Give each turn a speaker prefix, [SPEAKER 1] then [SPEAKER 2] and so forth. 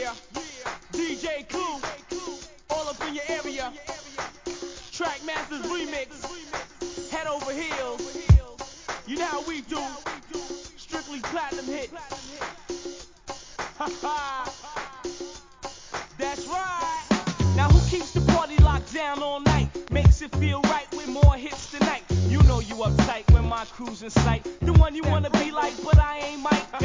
[SPEAKER 1] Yeah, DJ Clue, all up in your area. Trackmasters remix, head over heels. You know how we do, strictly platinum hit. That's right. Now who keeps the party locked down all night? Makes it feel right with more hits tonight. You know you uptight when my crew's in sight. The one you wanna be like, but I ain't Mike.